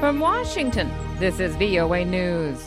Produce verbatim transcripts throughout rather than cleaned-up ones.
From Washington, this is V O A News.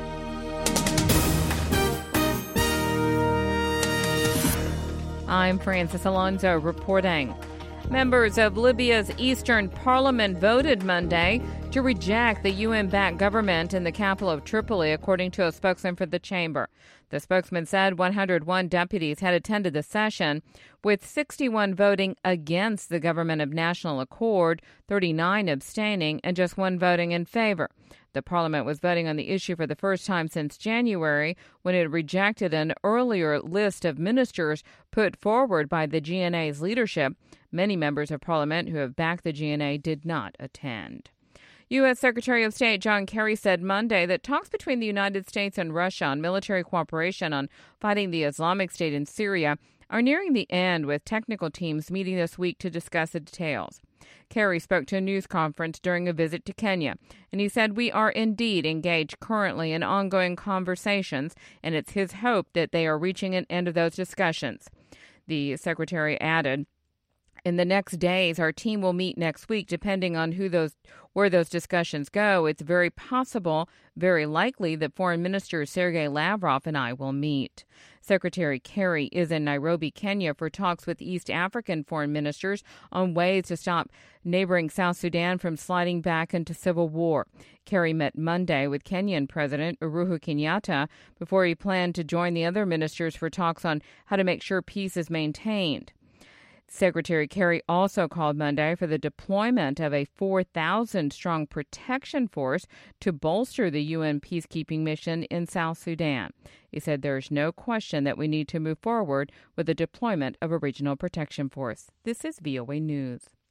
I'm Francis Alonso reporting. Members of Libya's Eastern Parliament voted Monday to reject the U N-backed government in the capital of Tripoli, according to a spokesman for the chamber. The spokesman said one hundred one deputies had attended the session, with sixty-one voting against the government of national accord, thirty-nine abstaining, and just one voting in favor. The parliament was voting on the issue for the first time since January, when it rejected an earlier list of ministers put forward by the G N A's leadership. Many members of parliament who have backed the G N A did not attend. U S. Secretary of State John Kerry said Monday that talks between the United States and Russia on military cooperation on fighting the Islamic State in Syria are nearing the end, with technical teams meeting this week to discuss the details. Kerry spoke to a news conference during a visit to Kenya, and he said, "We are indeed engaged currently in ongoing conversations, and it's his hope that they are reaching an end of those discussions." The secretary added, "In the next days, our team will meet next week, depending on who those where those discussions go. It's very possible, very likely, that Foreign Minister Sergei Lavrov and I will meet." Secretary Kerry is in Nairobi, Kenya, for talks with East African foreign ministers on ways to stop neighboring South Sudan from sliding back into civil war. Kerry met Monday with Kenyan President Uhuru Kenyatta before he planned to join the other ministers for talks on how to make sure peace is maintained. Secretary Kerry also called Monday for the deployment of a four thousand strong protection force to bolster the U N peacekeeping mission in South Sudan. He said there is no question that we need to move forward with the deployment of a regional protection force. This is V O A News.